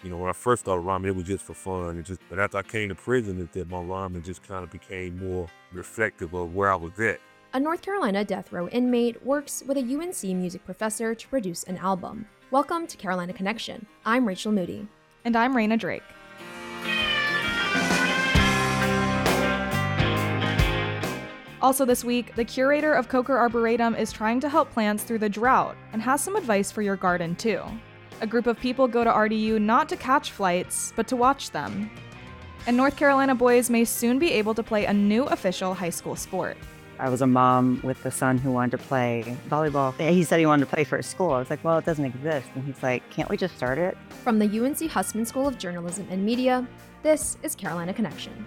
When I first started rhyming, it was just for fun. But after I came to prison, my rhyming just kind of became more reflective of where I was at. A North Carolina death row inmate works with a UNC music professor to produce an album. Welcome to Carolina Connection. I'm Rachel Moody. And I'm Raina Drake. Also this week, the curator of Coker Arboretum is trying to help plants through the drought and has some advice for your garden too. A group of people go to RDU not to catch flights, but to watch them. And North Carolina boys may soon be able to play a new official high school sport. I was a mom with a son who wanted to play volleyball. He said he wanted to play for his school. I was like, well, it doesn't exist. And he's like, can't we just start it? From the UNC Hussman School of Journalism and Media, this is Carolina Connection.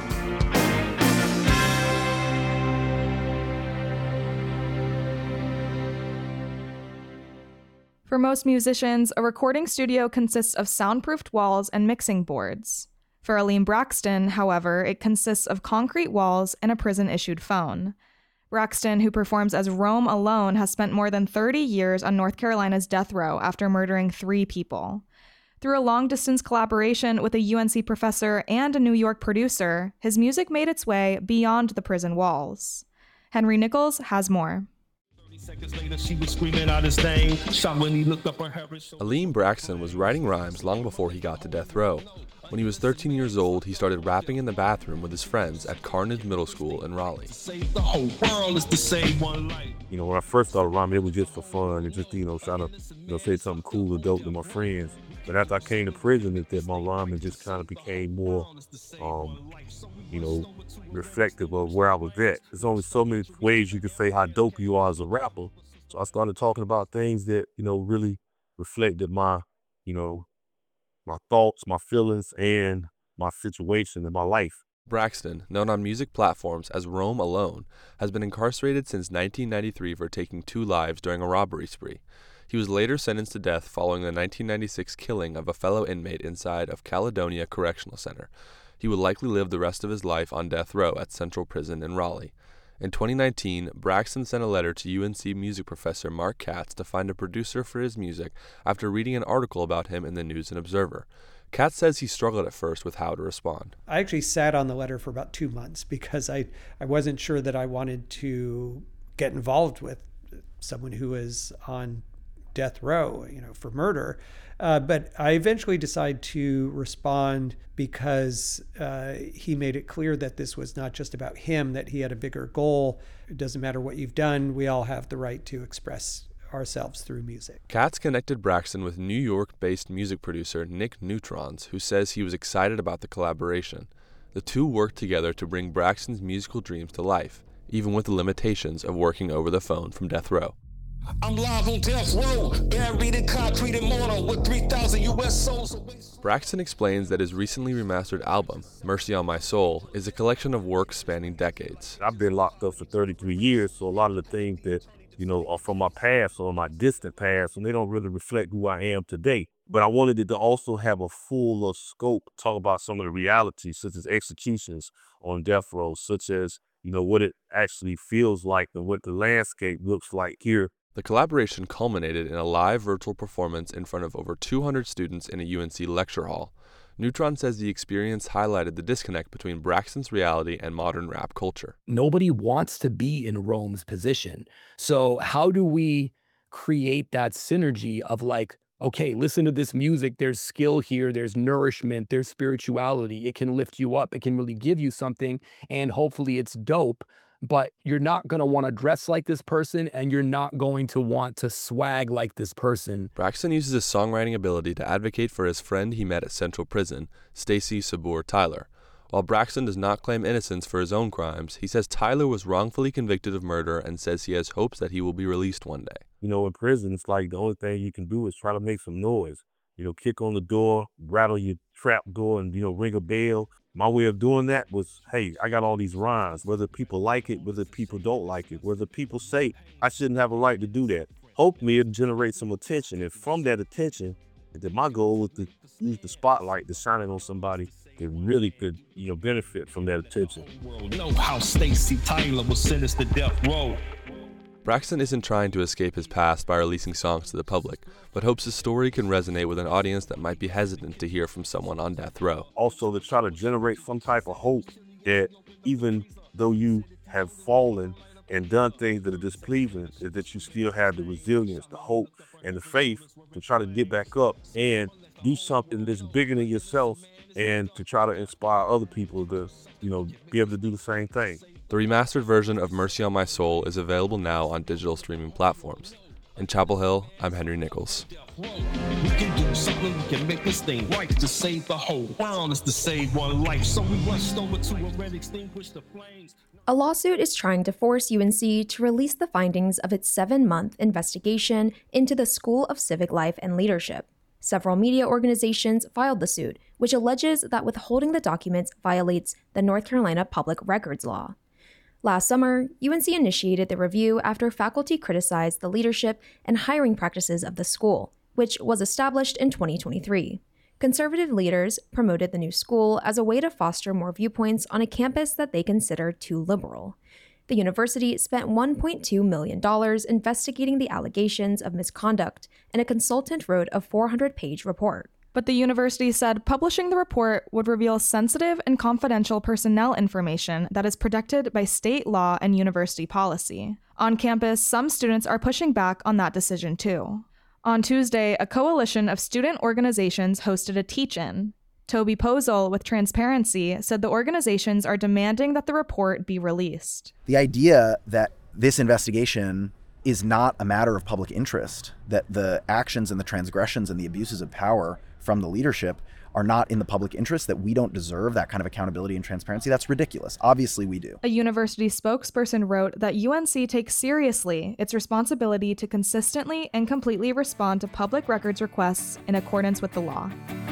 For most musicians, a recording studio consists of soundproofed walls and mixing boards. For Aline Braxton, however, it consists of concrete walls and a prison-issued phone. Braxton, who performs as Rome Alone, has spent more than 30 years on North Carolina's death row after murdering 3 people. Through a long-distance collaboration with a UNC professor and a New York producer, his music made its way beyond the prison walls. Henry Nichols has more. Aline Braxton was writing rhymes long before he got to death row. When he was 13 years old, he started rapping in the bathroom with his friends at Carnage Middle School in Raleigh. When I first started rhyming, it was just for fun and just, trying to, say something cool or dope to my friends. But after I came to prison, my rhyming just kind of became more, reflective of where I was at. There's only so many ways you can say how dope you are as a rapper. So I started talking about things that, really reflected my thoughts, my feelings, and my situation in my life. Braxton, known on music platforms as Rome Alone, has been incarcerated since 1993 for taking 2 lives during a robbery spree. He was later sentenced to death following the 1996 killing of a fellow inmate inside of Caledonia Correctional Center. He would likely live the rest of his life on death row at Central Prison in Raleigh. In 2019, Braxton sent a letter to UNC music professor Mark Katz to find a producer for his music after reading an article about him in the News and Observer. Katz says he struggled at first with how to respond. I actually sat on the letter for about 2 months because I wasn't sure that I wanted to get involved with someone who was on death row, for murder. But I eventually decided to respond because he made it clear that this was not just about him, that he had a bigger goal. It doesn't matter what you've done. We all have the right to express ourselves through music. Katz connected Braxton with New York-based music producer Nick Neutrons, who says he was excited about the collaboration. The two worked together to bring Braxton's musical dreams to life, even with the limitations of working over the phone from death row. I'm live on death row, buried in concrete and mortar with 3,000 U.S. souls away. Braxton explains that his recently remastered album, Mercy on My Soul, is a collection of works spanning decades. I've been locked up for 33 years, so a lot of the things that, are from my past or my distant past, and they don't really reflect who I am today. But I wanted it to also have a fuller scope, talk about some of the realities, such as executions on death row, such as, what it actually feels like and what the landscape looks like here. The collaboration culminated in a live virtual performance in front of over 200 students in a UNC lecture hall. Neutron says the experience highlighted the disconnect between Braxton's reality and modern rap culture. Nobody wants to be in Rome's position. So how do we create that synergy of like, okay, listen to this music, there's skill here, there's nourishment, there's spirituality, it can lift you up, it can really give you something, and hopefully it's dope. But you're not going to want to dress like this person, and you're not going to want to swag like this person. Braxton uses his songwriting ability to advocate for his friend he met at Central Prison, Stacey Sabur Tyler. While Braxton does not claim innocence for his own crimes, he says Tyler was wrongfully convicted of murder and says he has hopes that he will be released one day. In prison, it's like the only thing you can do is try to make some noise. Kick on the door, rattle your trap door, and, ring a bell. My way of doing that was, hey, I got all these rhymes, whether people like it, whether people don't like it, whether people say I shouldn't have a right to do that. Hopefully it'll generate some attention. And from that attention, my goal was to use the spotlight to shine it on somebody that really could, benefit from that attention. Know how Stacey Tyler was sentenced to death row. Braxton isn't trying to escape his past by releasing songs to the public, but hopes his story can resonate with an audience that might be hesitant to hear from someone on death row. Also, to try to generate some type of hope that even though you have fallen and done things that are displeasing, is that you still have the resilience, the hope, and the faith to try to get back up and do something that's bigger than yourself, and to try to inspire other people to, be able to do the same thing. The remastered version of Mercy on My Soul is available now on digital streaming platforms. In Chapel Hill, I'm Henry Nichols. We can do something, we can make this thing right to save the whole world, is to save one life. So we rushed over to a red extinguish the flames. A lawsuit is trying to force UNC to release the findings of its 7-month investigation into the School of Civic Life and Leadership. Several media organizations filed the suit, which alleges that withholding the documents violates the North Carolina Public Records Law. Last summer, UNC initiated the review after faculty criticized the leadership and hiring practices of the school, which was established in 2023. Conservative leaders promoted the new school as a way to foster more viewpoints on a campus that they consider too liberal. The university spent $1.2 million investigating the allegations of misconduct, and a consultant wrote a 400-page report. But the university said publishing the report would reveal sensitive and confidential personnel information that is protected by state law and university policy. On campus, some students are pushing back on that decision too. On Tuesday, a coalition of student organizations hosted a teach-in. Toby Posel with Transparency said the organizations are demanding that the report be released. The idea that this investigation is not a matter of public interest, that the actions and the transgressions and the abuses of power from the leadership are not in the public interest, that we don't deserve that kind of accountability and transparency, that's ridiculous. Obviously we do. A university spokesperson wrote that UNC takes seriously its responsibility to consistently and completely respond to public records requests in accordance with the law.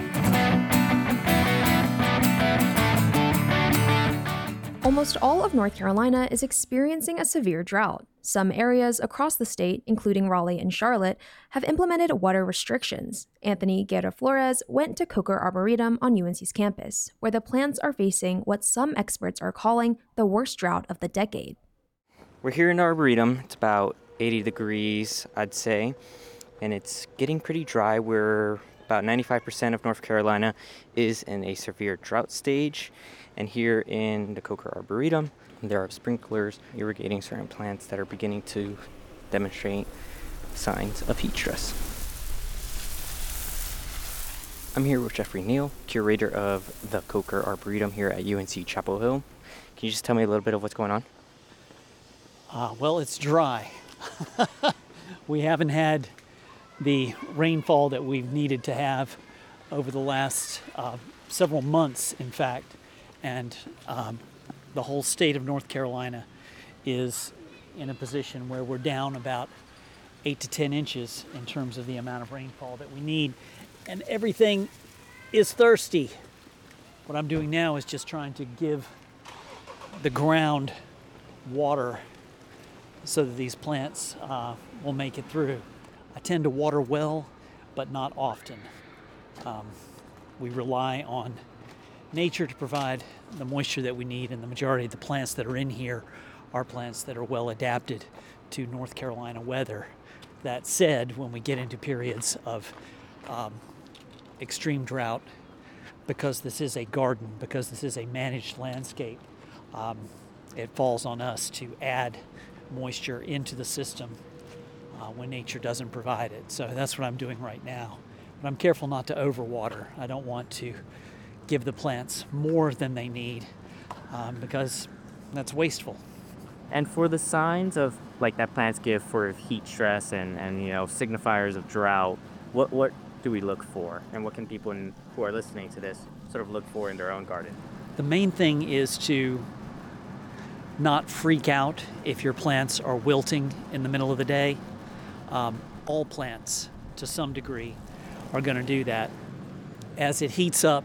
Almost all of North Carolina is experiencing a severe drought. Some areas across the state, including Raleigh and Charlotte, have implemented water restrictions. Anthony Guerra Flores went to Coker Arboretum on UNC's campus, where the plants are facing what some experts are calling the worst drought of the decade. We're here in the Arboretum. It's about 80 degrees, I'd say, and it's getting pretty dry. We're about 95% of North Carolina is in a severe drought stage. And here in the Coker Arboretum, there are sprinklers irrigating certain plants that are beginning to demonstrate signs of heat stress. I'm here with Jeffrey Neal, curator of the Coker Arboretum here at UNC Chapel Hill. Can you just tell me a little bit of what's going on? Well, it's dry. We haven't had the rainfall that we've needed to have over the last several months, in fact. And the whole state of North Carolina is in a position where we're down about 8 to 10 inches in terms of the amount of rainfall that we need. And everything is thirsty. What I'm doing now is just trying to give the ground water so that these plants will make it through. I tend to water well, but not often. We rely on nature to provide the moisture that we need, and the majority of the plants that are in here are plants that are well adapted to North Carolina weather. That said, when we get into periods of extreme drought, because this is a garden, because this is a managed landscape, it falls on us to add moisture into the system when nature doesn't provide it. So that's what I'm doing right now. But I'm careful not to overwater. I don't want to give the plants more than they need because that's wasteful. And for the signs of like that plants give for heat stress and signifiers of drought, what do we look for, and what can people who are listening to this sort of look for in their own garden? The main thing is to not freak out if your plants are wilting in the middle of the day. All plants, to some degree, are going to do that. As it heats up,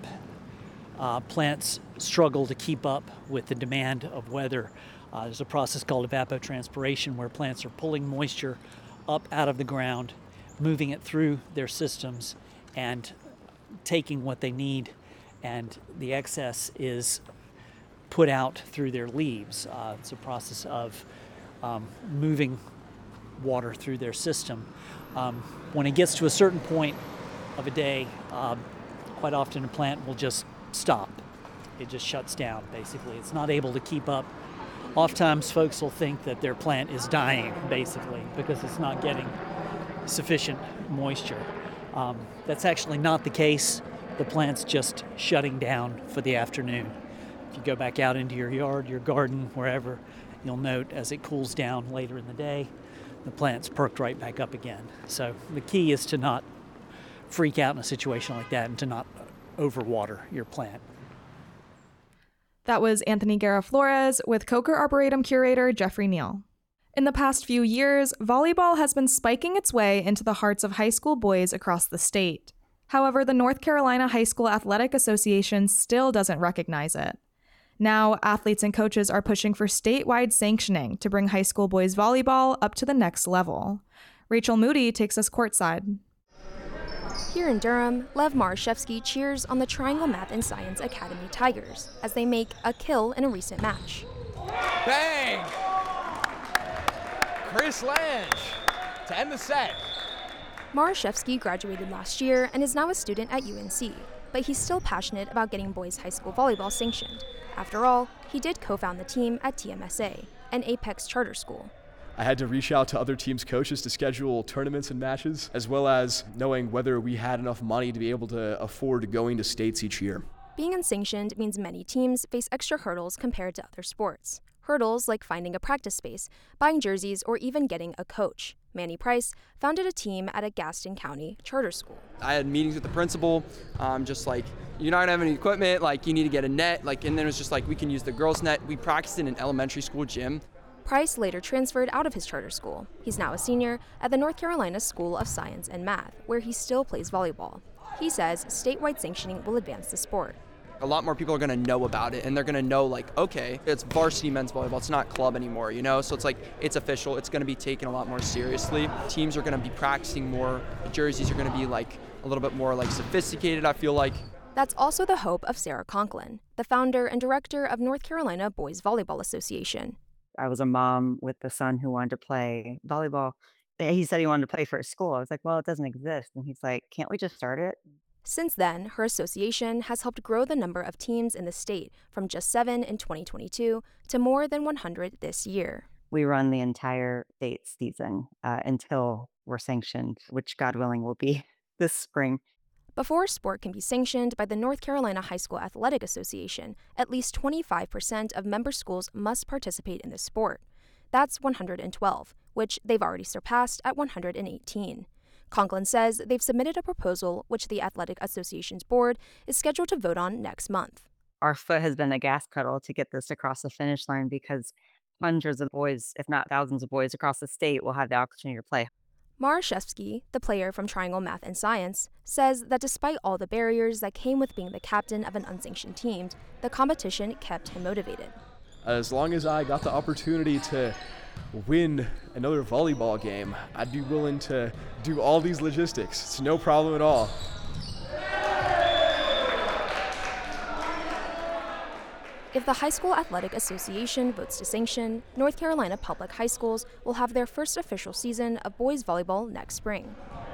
plants struggle to keep up with the demand of weather. There's a process called evapotranspiration where plants are pulling moisture up out of the ground, moving it through their systems, and taking what they need, and the excess is put out through their leaves. It's a process of moving water through their system. When it gets to a certain point of a day, quite often a plant will just stop. It just shuts down, basically. It's not able to keep up. Oftentimes folks will think that their plant is dying, basically, because it's not getting sufficient moisture. That's actually not the case. The plant's just shutting down for the afternoon. If you go back out into your yard, your garden, wherever, you'll note as it cools down later in the day, the plant's perked right back up again. So the key is to not freak out in a situation like that and to not overwater your plant. That was Anthony Guerra Flores with Coker Arboretum curator Jeffrey Neal. In the past few years, volleyball has been spiking its way into the hearts of high school boys across the state. However, the North Carolina High School Athletic Association still doesn't recognize it. Now, athletes and coaches are pushing for statewide sanctioning to bring high school boys volleyball up to the next level. Rachel Moody takes us courtside. Here in Durham, Lev Marashevsky cheers on the Triangle Math and Science Academy Tigers as they make a kill in a recent match. Bang! Chris Lange to end the set. Marashevsky graduated last year and is now a student at UNC, but he's still passionate about getting boys high school volleyball sanctioned. After all, he did co-found the team at TMSA, an Apex charter school. I had to reach out to other teams' coaches to schedule tournaments and matches, as well as knowing whether we had enough money to be able to afford going to states each year. Being unsanctioned means many teams face extra hurdles compared to other sports. Hurdles like finding a practice space, buying jerseys, or even getting a coach. Manny Price founded a team at a Gaston County charter school. I had meetings with the principal, just like, you're not gonna have any equipment, like you need to get a net, and then it was just like, we can use the girls' net. We practiced in an elementary school gym. Price later transferred out of his charter school. He's now a senior at the North Carolina School of Science and Math, where he still plays volleyball. He says statewide sanctioning will advance the sport. A lot more people are gonna know about it, and they're gonna know, like, okay, it's varsity men's volleyball, it's not club anymore, So it's like, it's official, it's gonna be taken a lot more seriously. Teams are gonna be practicing more, the jerseys are gonna be like a little bit more like sophisticated, I feel like. That's also the hope of Sarah Conklin, the founder and director of North Carolina Boys Volleyball Association. I was a mom with a son who wanted to play volleyball. He said he wanted to play for a school. I was like, well, it doesn't exist. And he's like, can't we just start it? Since then, her association has helped grow the number of teams in the state from just 7 in 2022 to more than 100 this year. We run the entire state season until we're sanctioned, which God willing will be this spring. Before sport can be sanctioned by the North Carolina High School Athletic Association, at least 25% of member schools must participate in the sport. That's 112, which they've already surpassed at 118. Conklin says they've submitted a proposal which the Athletic Association's board is scheduled to vote on next month. Our foot has been a gas pedal to get this across the finish line because hundreds of boys, if not thousands of boys across the state will have the opportunity to play. Marashevsky, the player from Triangle Math and Science, says that despite all the barriers that came with being the captain of an unsanctioned team, the competition kept him motivated. As long as I got the opportunity to win another volleyball game, I'd be willing to do all these logistics. It's no problem at all. If the High School Athletic Association votes to sanction, North Carolina public high schools will have their first official season of boys volleyball next spring.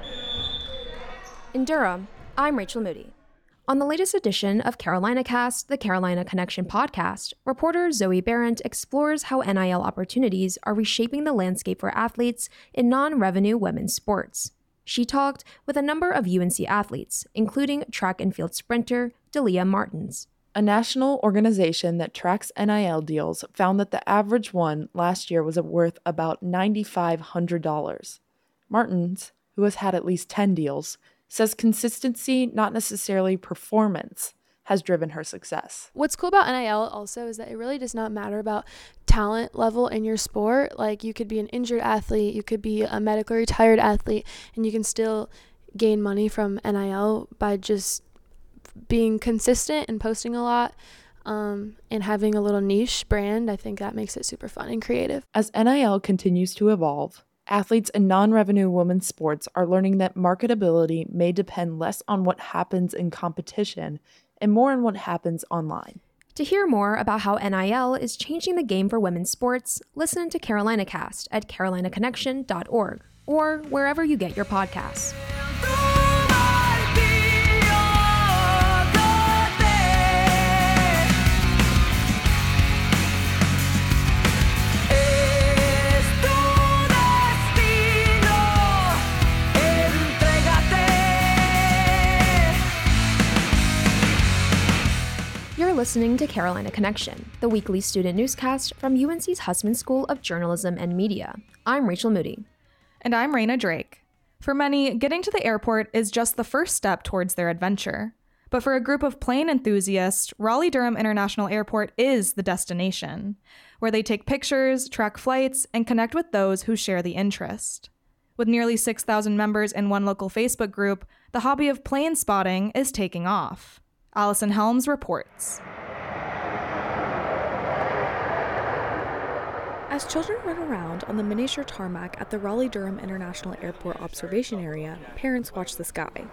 In Durham, I'm Rachel Moody. On the latest edition of Carolina Cast, the Carolina Connection podcast, reporter Zoe Barrett explores how NIL opportunities are reshaping the landscape for athletes in non-revenue women's sports. She talked with a number of UNC athletes, including track and field sprinter Delia Martins. A national organization that tracks NIL deals found that the average one last year was worth about $9,500. Martins, who has had at least 10 deals, says consistency, not necessarily performance, has driven her success. What's cool about NIL also is that it really does not matter about talent level in your sport. Like, you could be an injured athlete, you could be a medically retired athlete, and you can still gain money from NIL by just being consistent and posting a lot, and having a little niche brand. I think that makes it super fun and creative. As NIL continues to evolve, athletes in non-revenue women's sports are learning that marketability may depend less on what happens in competition and more on what happens online. To hear more about how NIL is changing the game for women's sports, listen to Carolina Cast at carolinaconnection.org or wherever you get your podcasts. You're listening to Carolina Connection, the weekly student newscast from UNC's Hussman School of Journalism and Media. I'm Rachel Moody. And I'm Raina Drake. For many, getting to the airport is just the first step towards their adventure. But for a group of plane enthusiasts, Raleigh-Durham International Airport is the destination, where they take pictures, track flights, and connect with those who share the interest. With nearly 6,000 members in one local Facebook group, the hobby of plane spotting is taking off. Allison Helms reports. As children run around on the miniature tarmac at the Raleigh-Durham International Airport observation area, parents watch the sky.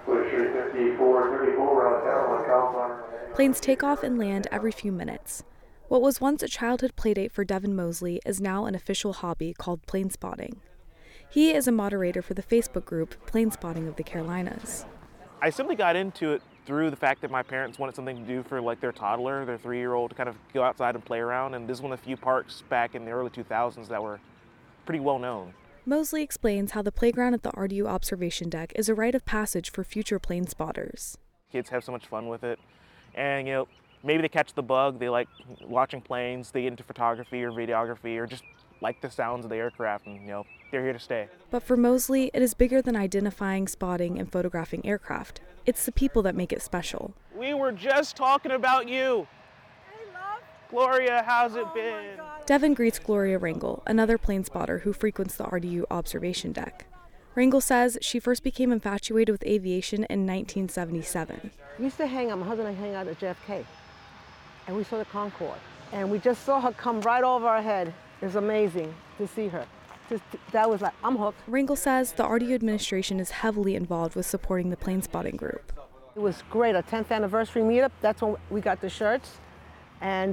Planes take off and land every few minutes. What was once a childhood playdate for Devin Mosley is now an official hobby called plane spotting. He is a moderator for the Facebook group Plane Spotting of the Carolinas. I simply got into it through the fact that my parents wanted something to do for like their toddler, their 3-year-old, to kind of go outside and play around. And this is one of the few parks back in the early 2000s that were pretty well known. Mosley explains how the playground at the RDU observation deck is a rite of passage for future plane spotters. Kids have so much fun with it. And, you know, maybe they catch the bug, they like watching planes, they get into photography or videography or just like the sounds of the aircraft, and, you know, they're here to stay. But for Mosley, it is bigger than identifying, spotting, and photographing aircraft. It's the people that make it special. We were just talking about you. Hey, love. Gloria, how's it been? Devin greets Gloria Rangel, another plane spotter who frequents the RDU observation deck. Rangel says she first became infatuated with aviation in 1977. We used to hang out, my husband and I hang out at JFK, and we saw the Concorde. And we just saw her come right over our head. It was amazing to see her. That was like, I'm hooked. Rangel says the RDU administration is heavily involved with supporting the plane spotting group. It was great, our 10th anniversary meetup, that's when we got the shirts. And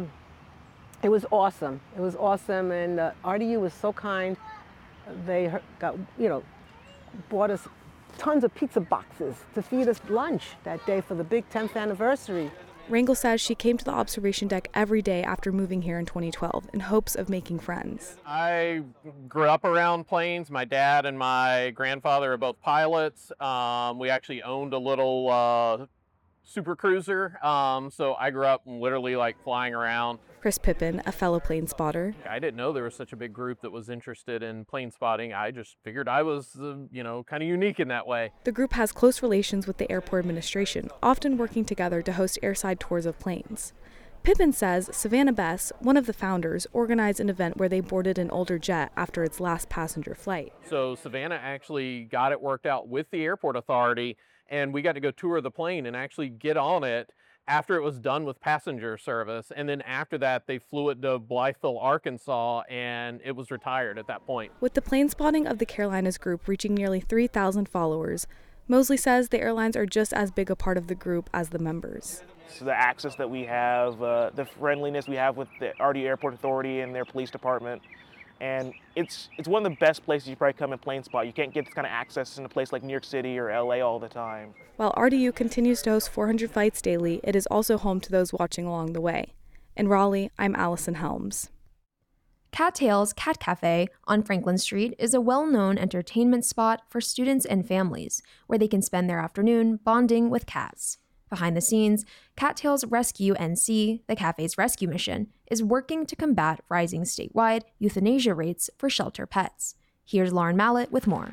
it was awesome. It was awesome, and RDU was so kind. They got, bought us tons of pizza boxes to feed us lunch that day for the big 10th anniversary. Rangel says she came to the observation deck every day after moving here in 2012 in hopes of making friends. I grew up around planes. My dad and my grandfather are both pilots. We actually owned a little super cruiser, so I grew up literally like flying around. Chris Pippin, a fellow plane spotter. I didn't know there was such a big group that was interested in plane spotting. I just figured I was, kind of unique in that way. The group has close relations with the airport administration, often working together to host airside tours of planes. Pippin says Savannah Bess, one of the founders, organized an event where they boarded an older jet after its last passenger flight. So Savannah actually got it worked out with the airport authority, and we got to go tour the plane and actually get on it after it was done with passenger service. And then after that, they flew it to Blytheville, Arkansas, and it was retired at that point. With the plane spotting of the Carolinas group reaching nearly 3,000 followers, Mosley says the airlines are just as big a part of the group as the members. So the access that we have, the friendliness we have with the RDU Airport Authority and their police department. And it's one of the best places you probably come and plane spot. You can't get this kind of access in a place like New York City or LA all the time. While RDU continues to host 400 flights daily, it is also home to those watching along the way. In Raleigh, I'm Allison Helms. Cattails Cat Cafe on Franklin Street is a well-known entertainment spot for students and families, where they can spend their afternoon bonding with cats. Behind the scenes, Cattails Rescue NC, the cafe's rescue mission, is working to combat rising statewide euthanasia rates for shelter pets. Here's Lauren Mallett with more.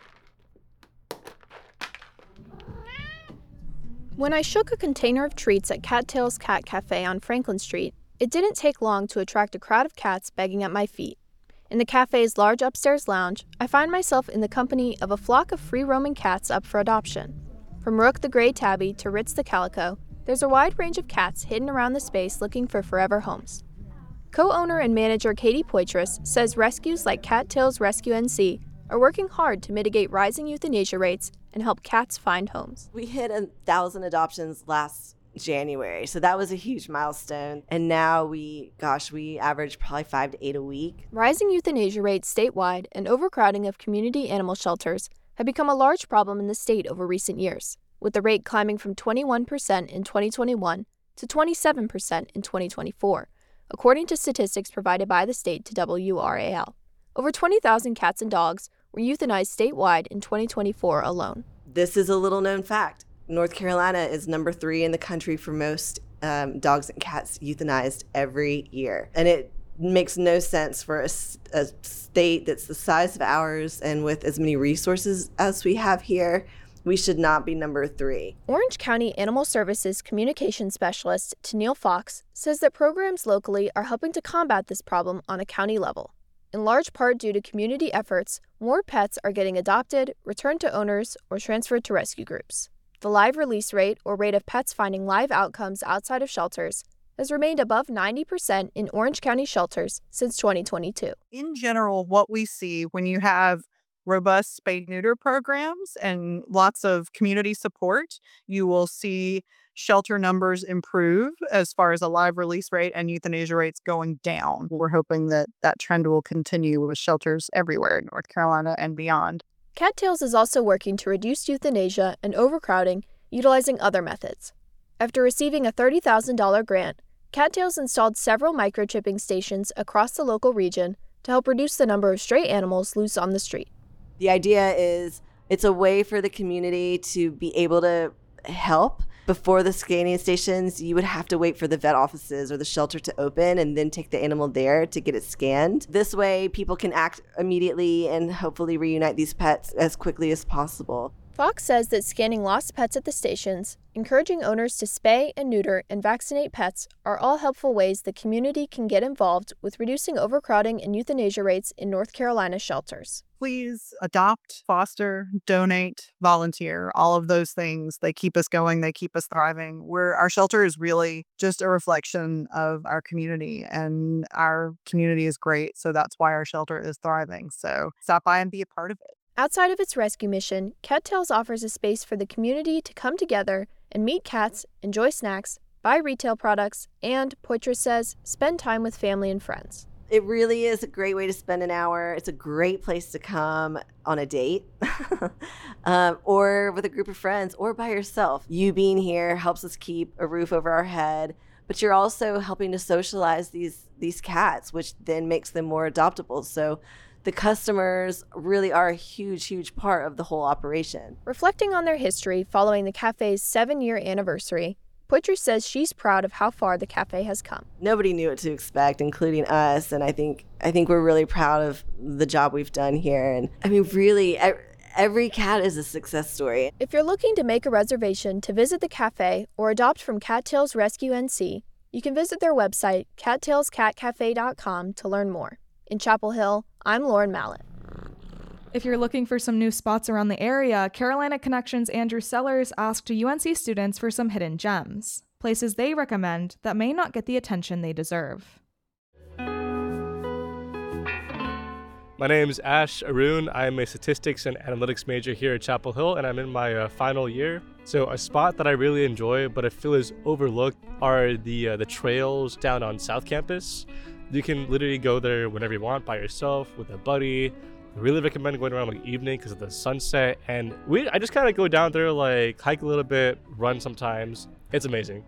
When I shook a container of treats at Cattails Cat Cafe on Franklin Street, it didn't take long to attract a crowd of cats begging at my feet. In the cafe's large upstairs lounge, I find myself in the company of a flock of free-roaming cats up for adoption. From Rook the Gray Tabby to Ritz the Calico, there's a wide range of cats hidden around the space looking for forever homes. Co-owner and manager Katie Poitras says rescues like Cattails Rescue NC are working hard to mitigate rising euthanasia rates and help cats find homes. We hit 1,000 adoptions last January. So that was a huge milestone. And now we average probably 5 to 8 a week. Rising euthanasia rates statewide and overcrowding of community animal shelters have become a large problem in the state over recent years, with the rate climbing from 21% in 2021 to 27% in 2024, according to statistics provided by the state to WRAL. Over 20,000 cats and dogs were euthanized statewide in 2024 alone. This is a little known fact. North Carolina is number 3 in the country for most dogs and cats euthanized every year. And it makes no sense for a state that's the size of ours and with as many resources as we have here. We should not be number 3. Orange County Animal Services Communication Specialist Tennille Fox says that programs locally are helping to combat this problem on a county level. In large part due to community efforts, more pets are getting adopted, returned to owners, or transferred to rescue groups. The live release rate, or rate of pets finding live outcomes outside of shelters, has remained above 90% in Orange County shelters since 2022. In general, what we see when you have robust spay-neuter programs and lots of community support, you will see shelter numbers improve as far as a live release rate and euthanasia rates going down. We're hoping that that trend will continue with shelters everywhere in North Carolina and beyond. Cattails is also working to reduce euthanasia and overcrowding utilizing other methods. After receiving a $30,000 grant, Cattails installed several microchipping stations across the local region to help reduce the number of stray animals loose on the street. The idea is it's a way for the community to be able to help. Before the scanning stations, you would have to wait for the vet offices or the shelter to open and then take the animal there to get it scanned. This way, people can act immediately and hopefully reunite these pets as quickly as possible. Fox says that scanning lost pets at the stations, encouraging owners to spay and neuter and vaccinate pets are all helpful ways the community can get involved with reducing overcrowding and euthanasia rates in North Carolina shelters. Please adopt, foster, donate, volunteer. All of those things, they keep us going, they keep us thriving. Our shelter is really just a reflection of our community, and our community is great, so that's why our shelter is thriving. So stop by and be a part of it. Outside of its rescue mission, Cattails offers a space for the community to come together and meet cats, enjoy snacks, buy retail products, and, Poitras says, spend time with family and friends. It really is a great way to spend an hour. It's a great place to come on a date or with a group of friends or by yourself. You being here helps us keep a roof over our head, but you're also helping to socialize these cats, which then makes them more adoptable. So the customers really are a huge, huge part of the whole operation. Reflecting on their history following the cafe's 7-year anniversary, Poitras says she's proud of how far the cafe has come. Nobody knew what to expect, including us, and I think we're really proud of the job we've done here. And I mean, really, every cat is a success story. If you're looking to make a reservation to visit the cafe or adopt from Cattails Rescue NC, you can visit their website, cattailscatcafe.com, to learn more. In Chapel Hill, I'm Lauren Mallett. If you're looking for some new spots around the area, Carolina Connections' Andrew Sellers asked UNC students for some hidden gems, places they recommend that may not get the attention they deserve. My name is Ash Arun. I'm a statistics and analytics major here at Chapel Hill, and I'm in my final year. So a spot that I really enjoy, but I feel is overlooked, are the trails down on South Campus. You can literally go there whenever you want, by yourself, with a buddy. I really recommend going around like evening because of the sunset. And I just kind of go down there, like hike a little bit, run sometimes. It's amazing.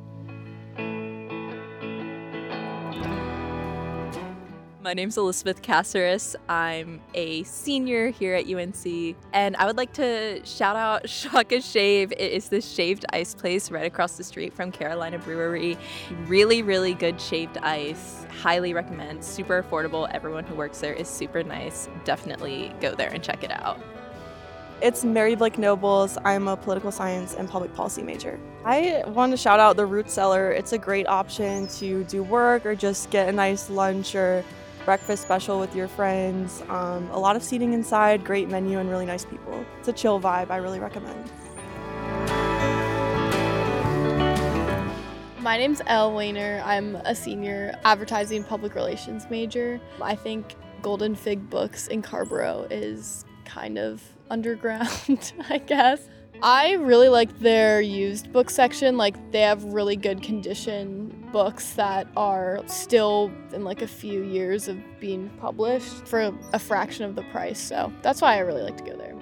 My name's Elizabeth Caceres. I'm a senior here at UNC, and I would like to shout out Shaka Shave. It is this shaved ice place right across the street from Carolina Brewery. Really, really good shaved ice. Highly recommend. Super affordable. Everyone who works there is super nice. Definitely go there and check it out. It's Mary Blake Nobles. I'm a political science and public policy major. I want to shout out the Root Cellar. It's a great option to do work or just get a nice lunch or breakfast special with your friends. A lot of seating inside, great menu, and really nice people. It's a chill vibe. I really recommend. My name's Elle Wayner. I'm a senior advertising public relations major. I think Golden Fig Books in Carborough is kind of underground, I guess. I really like their used book section. Like, they have really good condition books that are still in like a few years of being published for a fraction of the price. So that's why I really like to go there.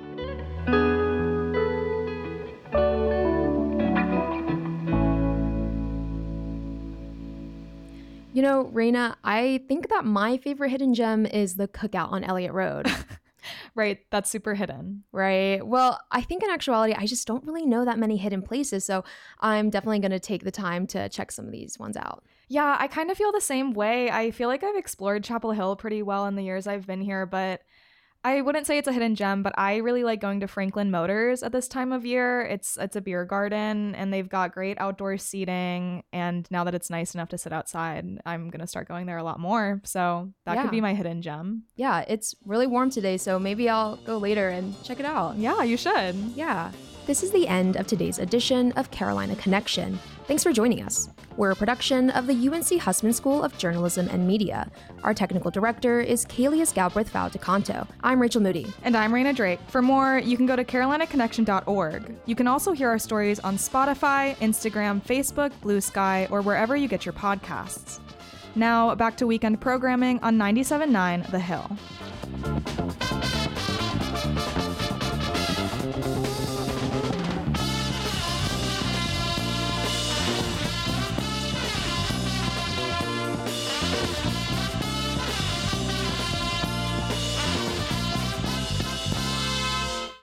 You know, Raina, I think that my favorite hidden gem is the cookout on Elliott Road. Right, that's super hidden. Right. Well, I think in actuality, I just don't really know that many hidden places. So I'm definitely going to take the time to check some of these ones out. Yeah, I kind of feel the same way. I feel like I've explored Chapel Hill pretty well in the years I've been here, but I wouldn't say it's a hidden gem, but I really like going to Franklin Motors at this time of year. It's a beer garden, and they've got great outdoor seating. And now that it's nice enough to sit outside, I'm going to start going there a lot more. So that could be my hidden gem. Yeah, it's really warm today, so maybe I'll go later and check it out. Yeah, you should. Yeah. This is the end of today's edition of Carolina Connection. Thanks for joining us. We're a production of the UNC Hussman School of Journalism and Media. Our technical director is Kalius Galbraith Val-DeCanto. I'm Rachel Moody. And I'm Raina Drake. For more, you can go to carolinaconnection.org. You can also hear our stories on Spotify, Instagram, Facebook, Blue Sky, or wherever you get your podcasts. Now, back to weekend programming on 97.9 The Hill.